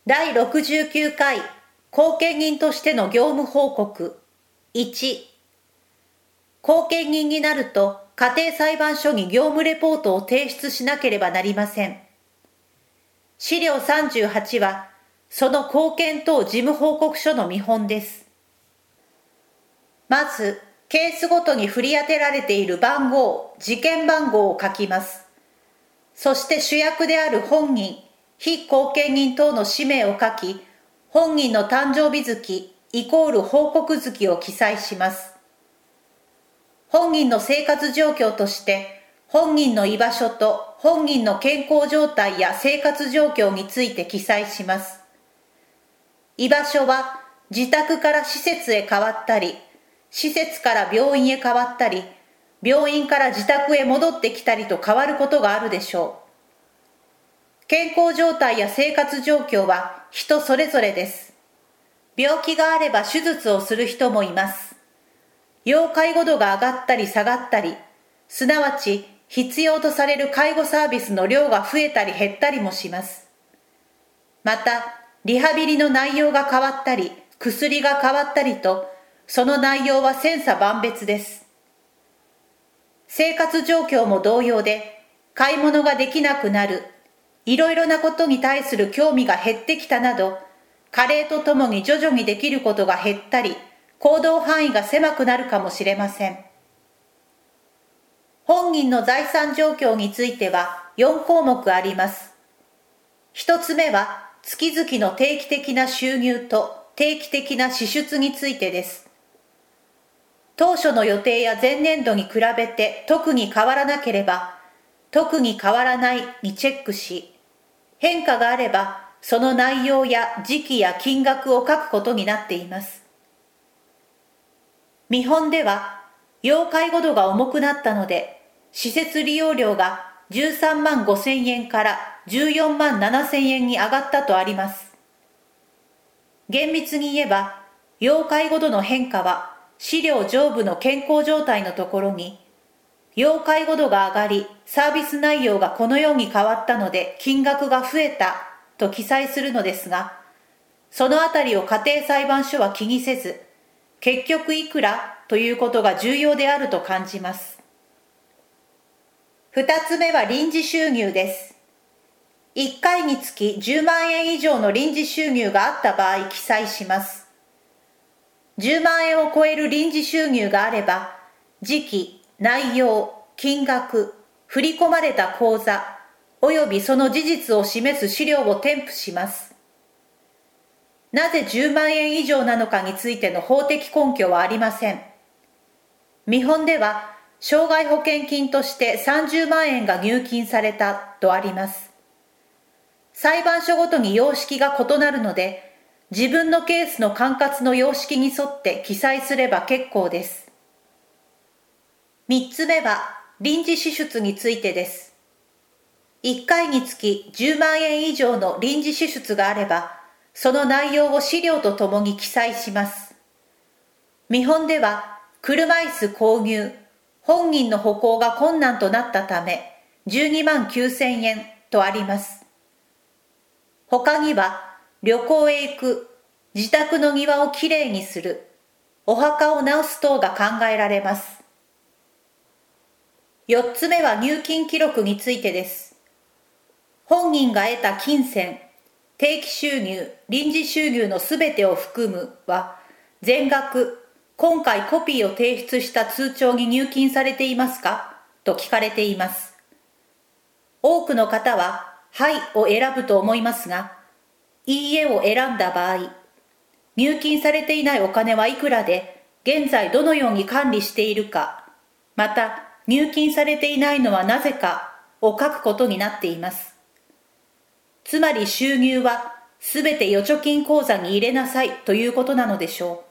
第69回後見人としての業務報告。1、後見人になると家庭裁判所に業務レポートを提出しなければなりません。資料38はその後見等事務報告書の見本です。まず、ケースごとに振り当てられている番号、事件番号を書きます。そして主役である本人、被後見人等の氏名を書き、本人の誕生日月=報告月を記載します。本人の生活状況として、本人の居場所と本人の健康状態や生活状況について記載します。居場所は自宅から施設へ変わったり、施設から病院へ変わったり、病院から自宅へ戻ってきたりと変わることがあるでしょう。健康状態や生活状況は人それぞれです。病気があれば手術をする人もいます。要介護度が上がったり下がったり、すなわち必要とされる介護サービスの量が増えたり減ったりもします。また、リハビリの内容が変わったり、薬が変わったりと、その内容は千差万別です。生活状況も同様で、買い物ができなくなる、いろいろなことに対する興味が減ってきたなど、加齢とともに徐々にできることが減ったり、行動範囲が狭くなるかもしれません。本人の財産状況については4項目あります。1つ目は月々の定期的な収入と定期的な支出についてです。当初の予定や前年度に比べて特に変わらなければ、特に変わらないにチェックし、変化があればその内容や時期や金額を書くことになっています。見本では、要介護度が重くなったので、施設利用料が13万5千円から14万7千円に上がったとあります。厳密に言えば、要介護度の変化は資料上部の健康状態のところに、要介護度が上がり、サービス内容がこのように変わったので金額が増えたと記載するのですが、そのあたりを家庭裁判所は気にせず、結局いくらということが重要であると感じます。2つ目は臨時収入です。1回につき10万円以上の臨時収入があった場合記載します。10万円を超える臨時収入があれば、時期、内容、金額、振り込まれた口座、およびその事実を示す資料を添付します。なぜ10万円以上なのかについての法的根拠はありません。見本では、障害保険金として30万円が入金されたとあります。裁判所ごとに様式が異なるので、自分のケースの管轄の様式に沿って記載すれば結構です。3つ目は臨時支出についてです。1回につき10万円以上の臨時支出があれば、その内容を資料とともに記載します。見本では、車椅子購入、本人の歩行が困難となったため、12万9千円とあります。他には、旅行へ行く、自宅の庭をきれいにする、お墓を直す等が考えられます。4つ目は入金記録についてです。本人が得た金銭、定期収入、臨時収入のすべてを含むは、全額、今回コピーを提出した通帳に入金されていますかと聞かれています。多くの方は、はいを選ぶと思いますが、いいえを選んだ場合、入金されていないお金はいくらで、現在どのように管理しているか、また入金されていないのはなぜかを書くことになっています。つまり収入はすべて預貯金口座に入れなさいということなのでしょう。